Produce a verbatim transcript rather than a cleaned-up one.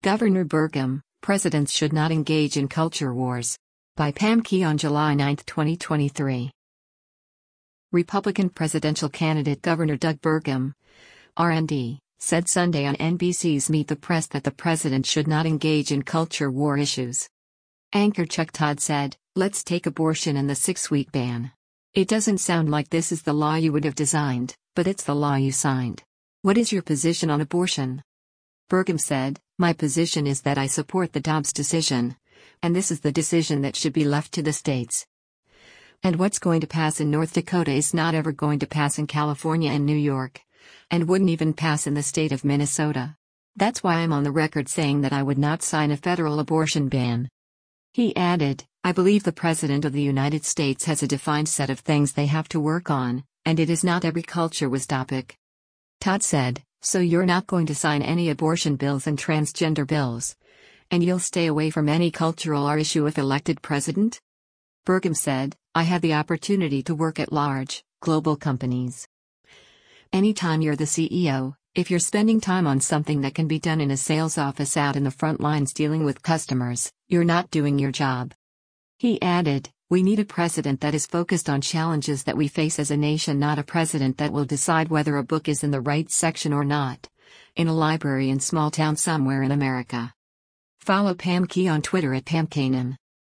Governor Burgum, Presidents Should Not Engage in Culture Wars. By Pam Key on July ninth, twenty twenty-three. Republican presidential candidate Governor Doug Burgum, R N D, said Sunday on N B C's Meet the Press that the president should not engage in culture war issues. Anchor Chuck Todd said, "Let's take abortion and the six-week ban. It doesn't sound like this is the law you would have designed, but it's the law you signed. What is your position on abortion?" Burgum said, "My position is that I support the Dobbs decision, and this is the decision that should be left to the states. And what's going to pass in North Dakota is not ever going to pass in California and New York, and wouldn't even pass in the state of Minnesota. That's why I'm on the record saying that I would not sign a federal abortion ban." He added, "I believe the President of the United States has a defined set of things they have to work on, and it is not every culture was topic." Todd said, "So you're not going to sign any abortion bills and transgender bills? And you'll stay away from any cultural or issue if elected president?" Burgum said, "I have the opportunity to work at large, global companies. Anytime you're the C E O, if you're spending time on something that can be done in a sales office out in the front lines dealing with customers, you're not doing your job." He added, "We need a president that is focused on challenges that we face as a nation, not a president that will decide whether a book is in the right section or not, in a library in small town somewhere in America." Follow Pam Key on Twitter at Pam Kanan.